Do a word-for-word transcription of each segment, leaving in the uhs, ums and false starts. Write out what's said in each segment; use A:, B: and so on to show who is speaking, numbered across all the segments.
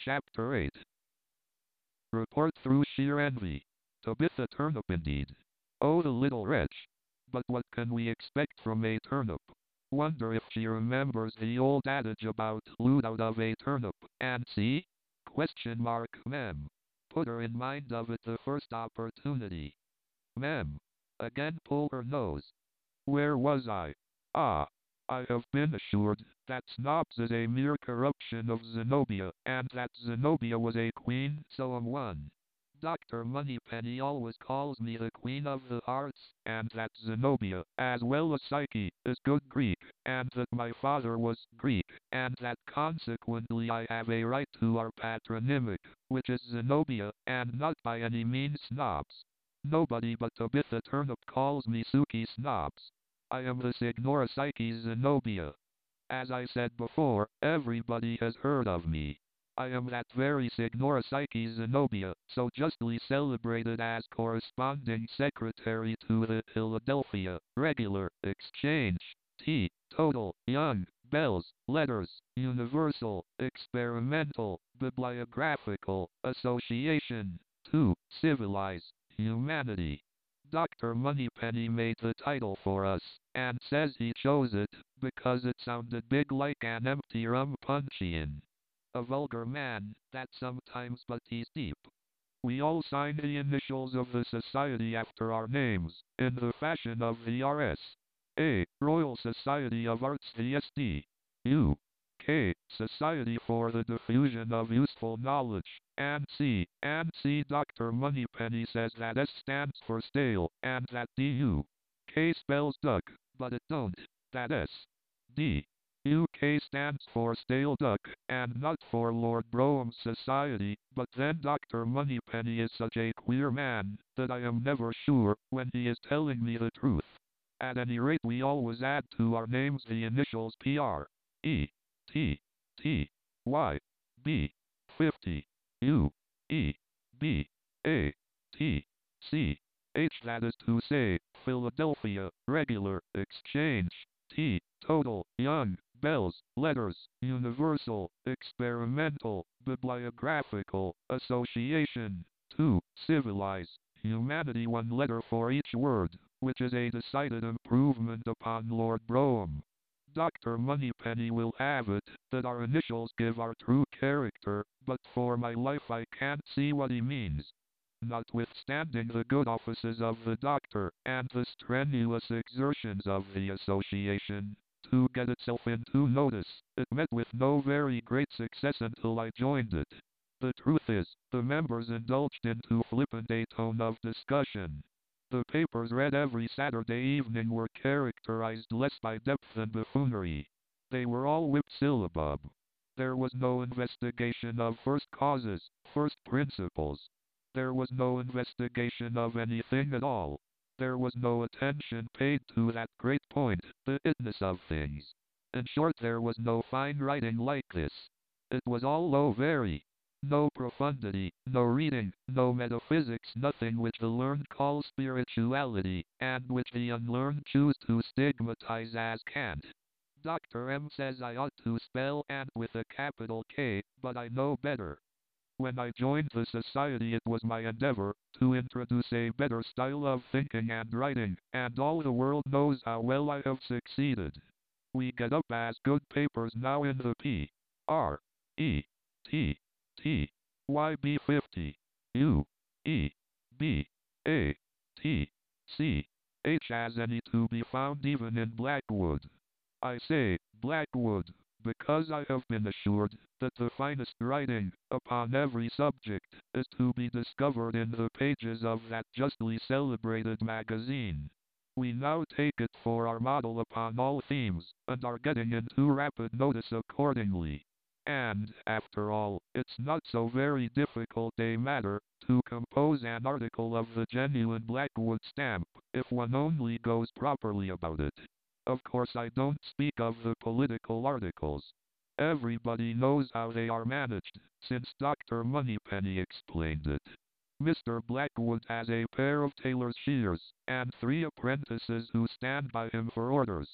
A: Chapter eight. Report through sheer envy. Tabitha Turnip indeed. Oh, the little wretch. But what can we expect from a turnip? Wonder if she remembers the old adage about loot out of a turnip, and see? Question mark, ma'am. Put her in mind of it the first opportunity. Ma'am. Again pull her nose. Where was I? Ah. I have been assured that Snobs is a mere corruption of Zenobia, and that Zenobia was a queen, so am one. Doctor Moneypenny always calls me the queen of the arts, and that Zenobia, as well as Psyche, is good Greek, and that my father was Greek, and that consequently I have a right to our patronymic, which is Zenobia, and not by any means Snobs. Nobody but Tabitha Turnip calls me Suki Snobs. I am the Signora Psyche Zenobia. As I said before, everybody has heard of me. I am that very Signora Psyche Zenobia, so justly celebrated as corresponding secretary to the Philadelphia Regular Exchange, T, Total, Young, Bells, Letters, Universal, Experimental, Bibliographical, Association, to civilize humanity. Doctor Moneypenny made the title for us, and says he chose it because it sounded big like an empty rum puncheon. A vulgar man, that sometimes, but he's deep. We all sign the initials of the society after our names, in the fashion of the R S. A. Royal Society of Arts V S D. U. K. Society for the Diffusion of Useful Knowledge, and C. And C. Doctor Moneypenny says that S stands for stale, and that D U K spells duck, but it don't, that S. D. U K stands for stale duck, and not for Lord Brougham's Society, but then Doctor Moneypenny is such a queer man, that I am never sure, when he is telling me the truth. At any rate, we always add to our names the initials P R, E, T, T, Y, B, fifty, U, E, B, A, T, C, H, that is to say, Philadelphia Regular Exchange, T, Total, Young, Bells, Letters, Universal, Experimental, Bibliographical, Association, to civilize humanity, one letter for each word, which is a decided improvement upon Lord Brougham. Doctor Moneypenny will have it that our initials give our true character, but for my life I can't see what he means. Notwithstanding the good offices of the doctor, and the strenuous exertions of the association, to get itself into notice, it met with no very great success until I joined it. The truth is, the members indulged into flippant a tone of discussion. The papers read every Saturday evening were characterized less by depth than buffoonery. They were all whipped syllabub. There was no investigation of first causes, first principles. There was no investigation of anything at all. There was no attention paid to that great point, the itness of things. In short, there was no fine writing like this. It was all low very. No profundity, no reading, no metaphysics, nothing which the learned call spirituality, and which the unlearned choose to stigmatize as cant. Doctor M says I ought to spell "ant" with a capital K, but I know better. When I joined the society, it was my endeavor to introduce a better style of thinking and writing, and all the world knows how well I have succeeded. We get up as good papers now in the P, R, E, T, T, Y, B fifty, U, E, B, A, T, C, H as any to be found even in Blackwood. I say Blackwood because I have been assured that the finest writing, upon every subject, is to be discovered in the pages of that justly celebrated magazine. We now take it for our model upon all themes, and are getting into rapid notice accordingly. And, after all, it's not so very difficult a matter to compose an article of the genuine Blackwood stamp, if one only goes properly about it. Of course, I don't speak of the political articles. Everybody knows how they are managed, since Doctor Moneypenny explained it. Mister Blackwood has a pair of tailor's shears, and three apprentices who stand by him for orders.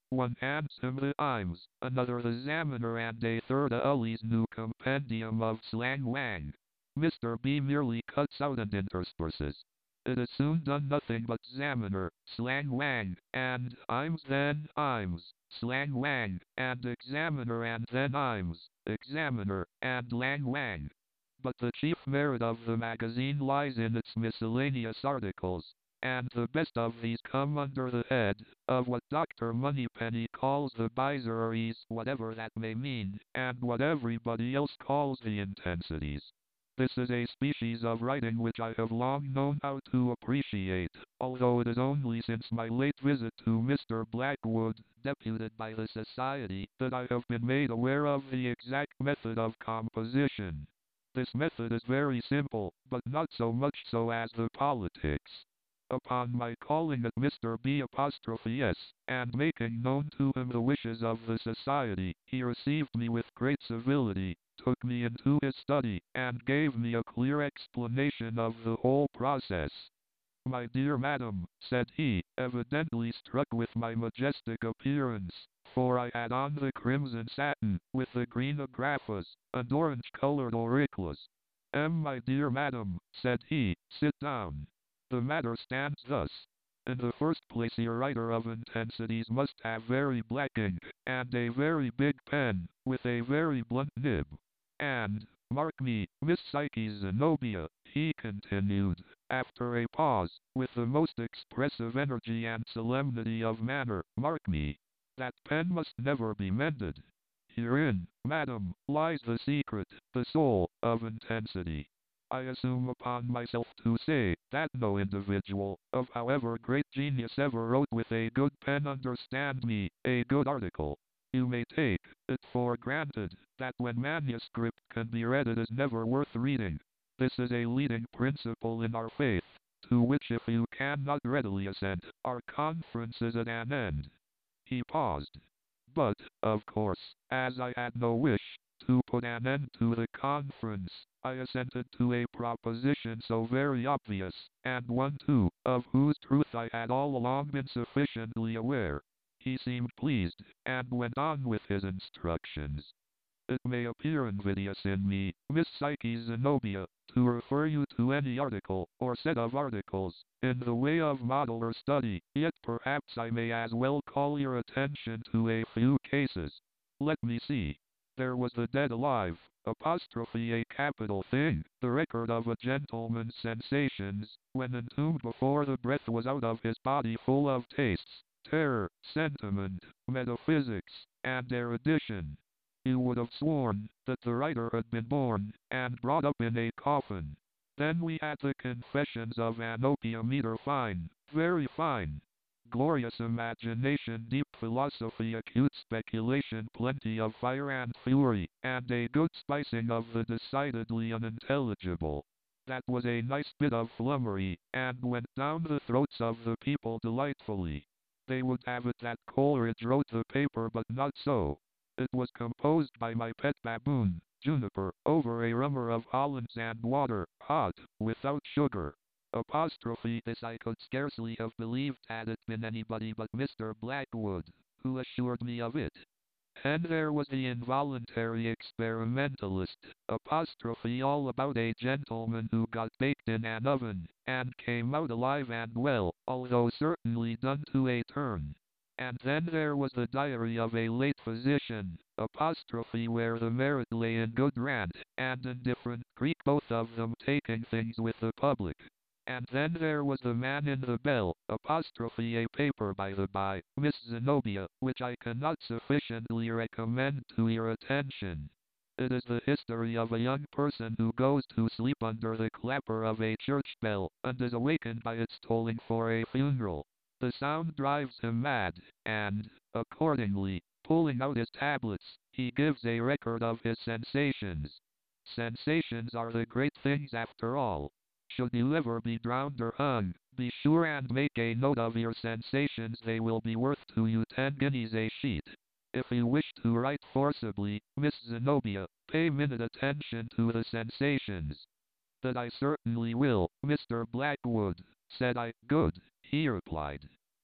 A: One hands him the Imes, another the Examiner, and a third a Uly's new compendium of slang wang. Mister B merely cuts out and intersperses. It is soon done nothing but Examiner, slang wang, and Imes, then Imes, slang wang, and Examiner, and then Imes, Examiner, and lang wang. But the chief merit of the magazine lies in its miscellaneous articles, and the best of these come under the head of what Doctor Moneypenny calls the bizarreries, whatever that may mean, and what everybody else calls the intensities. This is a species of writing which I have long known how to appreciate, although it is only since my late visit to Mister Blackwood, deputed by the Society, that I have been made aware of the exact method of composition. This method is very simple, but not so much so as the politics. Upon my calling at Mister B apostrophe S, and making known to him the wishes of the Society, he received me with great civility, took me into his study, and gave me a clear explanation of the whole process. My dear madam, said he, evidently struck with my majestic appearance, for I had on the crimson satin, with the green agrafas, and orange-colored auriclas. M, my dear madam, said he, sit down. The matter stands thus. In the first place, your writer of intensities must have very black ink, and a very big pen, with a very blunt nib. And, mark me, Miss Psyche Zenobia, he continued, after a pause, with the most expressive energy and solemnity of manner, mark me, that pen must never be mended. Herein, madam, lies the secret, the soul, of intensity. I assume upon myself to say, that no individual, of however great genius ever wrote with a good pen, understand me, a good article. You may take it for granted that when manuscript can be read it is never worth reading. This is a leading principle in our faith, to which if you cannot readily assent, our conference is at an end. He paused. But, of course, as I had no wish to put an end to the conference, I assented to a proposition so very obvious, and one too, of whose truth I had all along been sufficiently aware. He seemed pleased, and went on with his instructions. It may appear invidious in me, Miss Psyche Zenobia, to refer you to any article, or set of articles, in the way of model or study, yet perhaps I may as well call your attention to a few cases. Let me see. There was the dead alive, apostrophe a capital thing, the record of a gentleman's sensations, when entombed before the breath was out of his body, full of tastes, terror, sentiment, metaphysics, and erudition. You would have sworn that the writer had been born and brought up in a coffin. Then we had the Confessions of an Opium Eater, fine, very fine. Glorious imagination, deep philosophy, acute speculation, plenty of fire and fury, and a good spicing of the decidedly unintelligible. That was a nice bit of flummery, and went down the throats of the people delightfully. They would have it that Coleridge wrote the paper, but not so. It was composed by my pet baboon, Juniper, over a rummer of Hollands and water, hot, without sugar. Apostrophe this I could scarcely have believed had it been anybody but Mister Blackwood, who assured me of it. And there was the involuntary experimentalist, apostrophe all about a gentleman who got baked in an oven, and came out alive and well, although certainly done to a turn. And then there was the diary of a late physician, apostrophe where the merit lay in good rant, and indifferent Greek, both of them taking things with the public. And then there was the Man in the Bell, apostrophe a paper by the by, Miss Zenobia, which I cannot sufficiently recommend to your attention. It is the history of a young person who goes to sleep under the clapper of a church bell, and is awakened by its tolling for a funeral. The sound drives him mad, and, accordingly, pulling out his tablets, he gives a record of his sensations. Sensations are the great things after all. Should you ever be drowned or hung, be sure and make a note of your sensations. They will be worth to you ten guineas a sheet. If you wish to write forcibly, Miss Zenobia, pay minute attention to the sensations. That I certainly will, Mister Blackwood, said I. Good, he replied.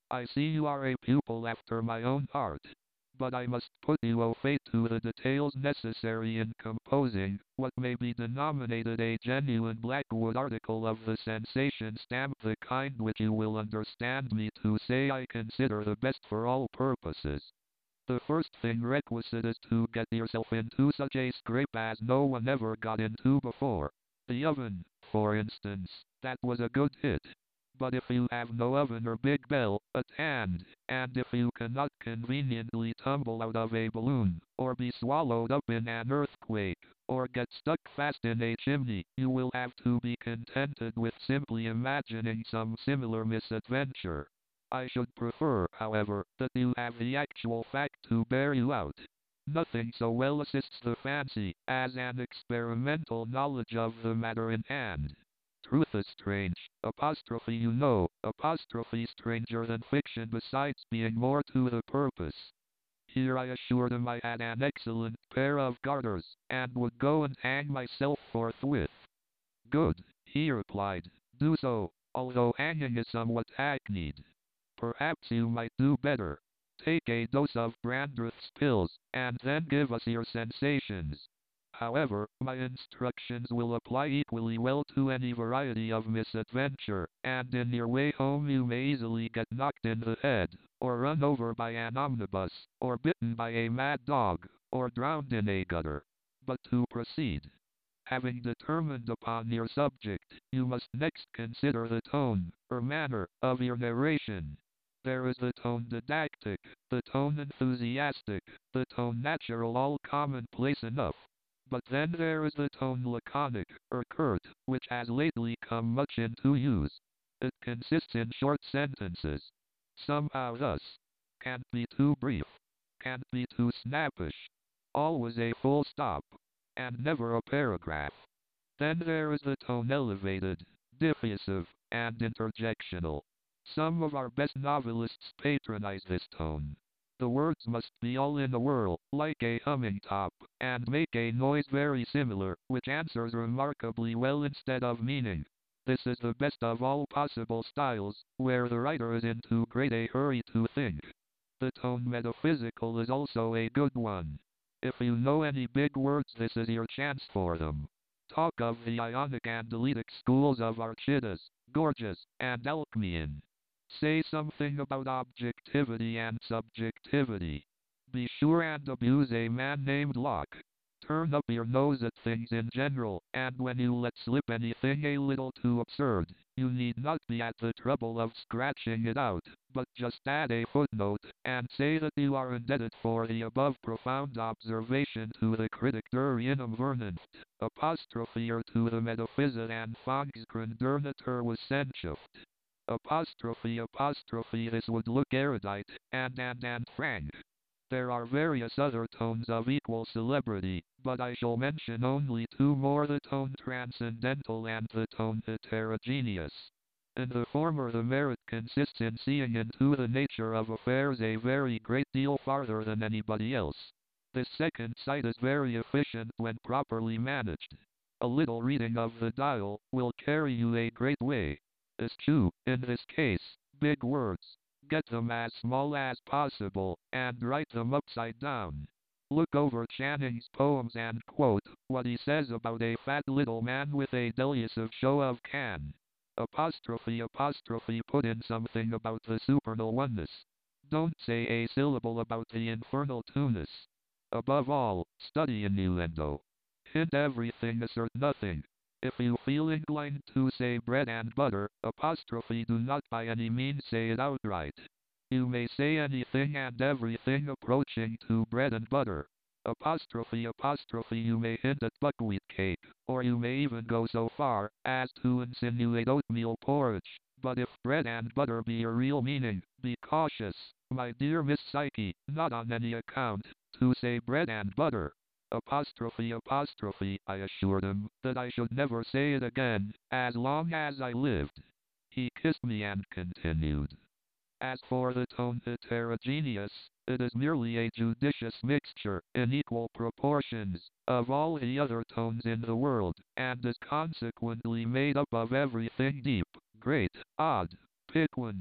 A: I see you are a pupil after my own heart. But I must put you au fait to the details necessary in composing what may be denominated a genuine Blackwood article of the sensation stamp, the kind which you will understand me to say I consider the best for all purposes. The first thing requisite is to get yourself into such a scrape as no one ever got into before. The oven, for instance, that was a good hit. But if you have no oven or big bell at hand, and if you cannot conveniently tumble out of a balloon, or be swallowed up in an earthquake, or get stuck fast in a chimney, you will have to be contented with simply imagining some similar misadventure. I should prefer, however, that you have the actual fact to bear you out. Nothing so well assists the fancy as an experimental knowledge of the matter in hand. Truth is strange, apostrophe you know, apostrophe stranger than fiction besides being more to the purpose. Here I assured him I had an excellent pair of garters, and would go and hang myself forthwith. Good, he replied, do so, although hanging is somewhat hackneyed. Perhaps you might do better. Take a dose of Brandreth's pills, and then give us your sensations. However, my instructions will apply equally well to any variety of misadventure, and in your way home you may easily get knocked in the head, or run over by an omnibus, or bitten by a mad dog, or drowned in a gutter. But to proceed. Having determined upon your subject, you must next consider the tone, or manner, of your narration. There is the tone didactic, the tone enthusiastic, the tone natural, all commonplace enough. But then there is the tone laconic, or curt, which has lately come much into use. It consists in short sentences. Somehow thus. Can't be too brief. Can't be too snappish. Always a full stop. And never a paragraph. Then there is the tone elevated, diffusive, and interjectional. Some of our best novelists patronize this tone. The words must be all in a whirl, like a humming top, and make a noise very similar, which answers remarkably well instead of meaning. This is the best of all possible styles, where the writer is in too great a hurry to think. The tone metaphysical is also a good one. If you know any big words, this is your chance for them. Talk of the Ionic and Eleatic schools of Archytas, Gorgias, and Alcmaeon. Say something about objectivity and subjectivity. Be sure and abuse a man named Locke. Turn up your nose at things in general, and when you let slip anything a little too absurd, you need not be at the trouble of scratching it out, but just add a footnote, and say that you are indebted for the above profound observation to the critic der Innum Vernunft, apostrophe or to the metaphysit and Volksgrund der Naturwissenschaft. Apostrophe apostrophe this would look erudite, and and and frank. There are various other tones of equal celebrity, but I shall mention only two more, the tone transcendental and the tone heterogeneous. In the former the merit consists in seeing into the nature of affairs a very great deal farther than anybody else. This second sight is very efficient when properly managed. A little reading of the dial will carry you a great way. Eschew, in this case, big words. Get them as small as possible, and write them upside down. Look over Channing's poems and quote what he says about a fat little man with a delusive show of can. Apostrophe apostrophe put in something about the supernal oneness. Don't say a syllable about the infernal two-ness. Above all, study innuendo. Hint everything, assert nothing. If you feel inclined to say bread and butter, apostrophe do not by any means say it outright. You may say anything and everything approaching to bread and butter. Apostrophe apostrophe you may hint at buckwheat cake, or you may even go so far as to insinuate oatmeal porridge. But if bread and butter be your real meaning, be cautious, my dear Miss Psyche, not on any account, to say bread and butter. Apostrophe apostrophe, I assured him that I should never say it again, as long as I lived. He kissed me and continued. As for the tone heterogeneous, it is merely a judicious mixture, in equal proportions, of all the other tones in the world, and is consequently made up of everything deep, great, odd, piquant,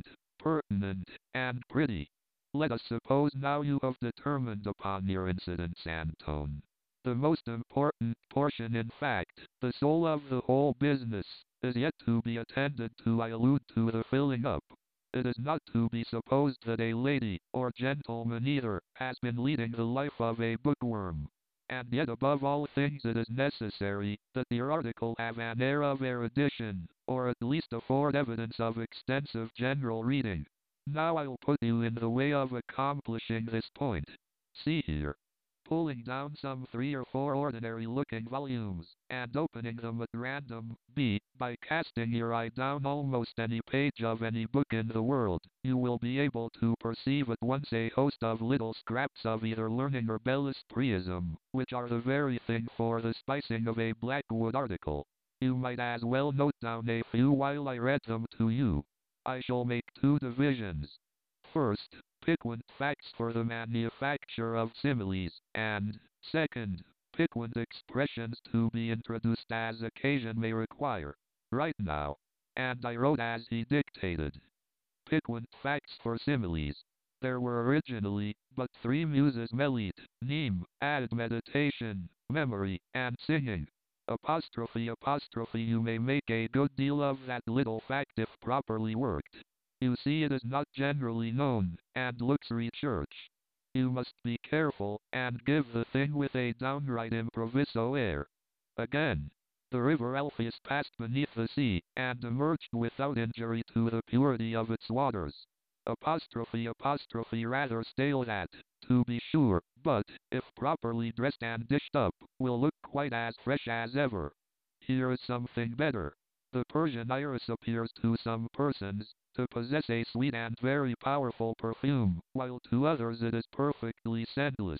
A: pertinent, and pretty. Let us suppose now you have determined upon your incidents and tone. The most important portion, in fact, the soul of the whole business, is yet to be attended to. I allude to the filling up. It is not to be supposed that a lady, or gentleman either, has been leading the life of a bookworm. And yet above all things it is necessary that your article have an air of erudition, or at least afford evidence of extensive general reading. Now I'll put you in the way of accomplishing this point. See here. Pulling down some three or four ordinary-looking volumes, and opening them at random, b. by casting your eye down almost any page of any book in the world, you will be able to perceive at once a host of little scraps of either learning or bel esprit-ism, which are the very thing for the spicing of a Blackwood article. You might as well note down a few while I read them to you. I shall make two divisions. First, piquant facts for the manufacture of similes, and, second, piquant expressions to be introduced as occasion may require. Write now. And I wrote as he dictated. Piquant facts for similes. There were originally but three muses: Melite, Neem, added meditation, memory, and singing. Apostrophe apostrophe You may make a good deal of that little fact if properly worked. You see, it is not generally known, and looks research. You must be careful, and give the thing with a downright improviso air. Again, the river Alpheus passed beneath the sea, and emerged without injury to the purity of its waters. Apostrophe apostrophe Rather stale that, to be sure, but, if properly dressed and dished up, will look quite as fresh as ever. Here is something better. The Persian iris appears to some persons to possess a sweet and very powerful perfume, while to others it is perfectly scentless.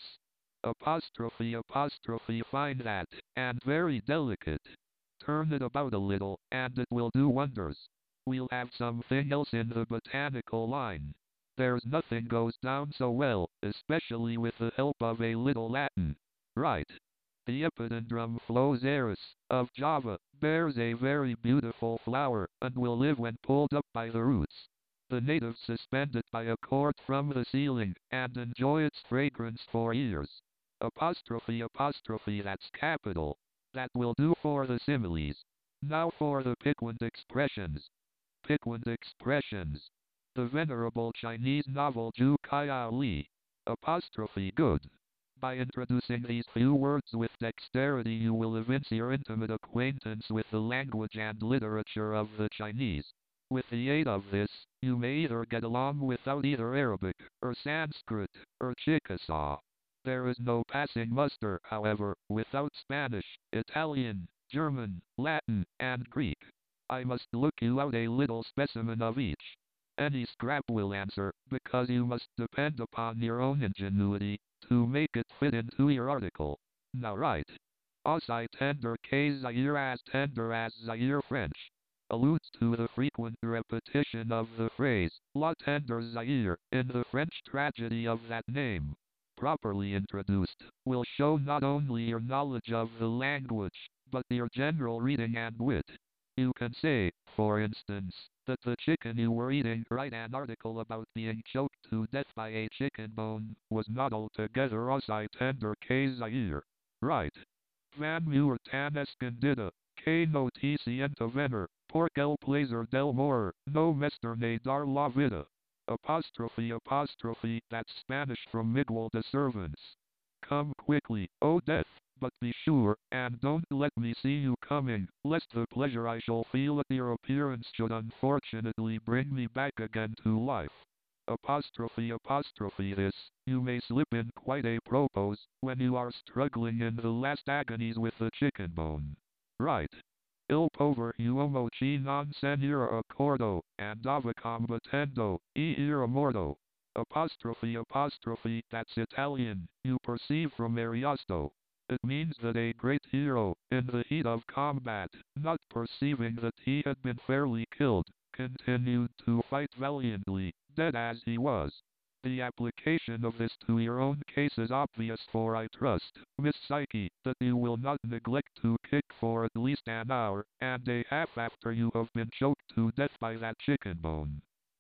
A: Apostrophe apostrophe Find that, and very delicate. Turn it about a little, and it will do wonders. We'll have something else in the botanical line. There's nothing goes down so well, especially with the help of a little Latin. Right. The Epidendrum flosaris, of Java, bears a very beautiful flower, and will live when pulled up by the roots. The natives suspend it by a cord from the ceiling, and enjoy its fragrance for years. Apostrophe apostrophe That's capital. That will do for the similes. Now for the piquant expressions. Piquant expressions. The venerable Chinese novel Zhu Kaiao Li. Apostrophe Good. By introducing these few words with dexterity you will evince your intimate acquaintance with the language and literature of the Chinese. With the aid of this, you may either get along without either Arabic, or Sanskrit, or Chickasaw. There is no passing muster, however, without Spanish, Italian, German, Latin, and Greek. I must look you out a little specimen of each. Any scrap will answer, because you must depend upon your own ingenuity to make it fit into your article. Now write. Aussi tender que Zaire, as tender as Zaire French, alludes to the frequent repetition of the phrase, La tendre Zaire, in the French tragedy of that name. Properly introduced, will show not only your knowledge of the language, but your general reading and wit. You can say, for instance, that the chicken you were eating, write an article about being choked to death by a chicken bone, was not altogether aussi tender que Zaire. Right. Van Muir tan escondida, que noticienta venir, porque el placer del morir, no mesterne dar la vida. Apostrophe apostrophe That's Spanish from Miguel de Cervantes. Come quickly, O death, but be sure, and don't let me see you coming, lest the pleasure I shall feel at your appearance should unfortunately bring me back again to life. Apostrophe apostrophe This, you may slip in quite a propos, when you are struggling in the last agonies with the chicken bone. Right. Il pover uomo chi non se n'era accordo, andava combattendo, e era morto. Apostrophe apostrophe That's Italian, you perceive from Ariosto. It means that a great hero, in the heat of combat, not perceiving that he had been fairly killed, continued to fight valiantly, dead as he was. The application of this to your own case is obvious, for I trust, Miss Psyche, that you will not neglect to kick for at least an hour and a half after you have been choked to death by that chicken bone.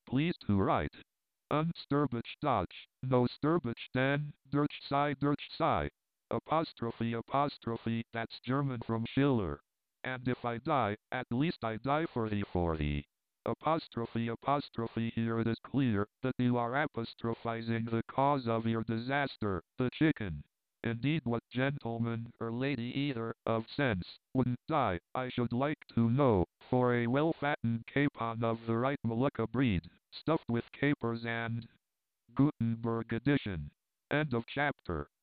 A: Please to write. Unsturbich Dutch, no sturbich Dan, Dutch Sigh, Dutch Sigh. Apostrophe, apostrophe, that's German from Schiller. And if I die, at least I die for thee, for thee. Apostrophe, apostrophe, here it is clear that you are apostrophizing the cause of your disaster, the chicken. Indeed, what gentleman or lady either of sense wouldn't die, I should like to know, for a well-fattened capon of the right Molucca breed, stuffed with capers and Gutenberg edition. End of chapter.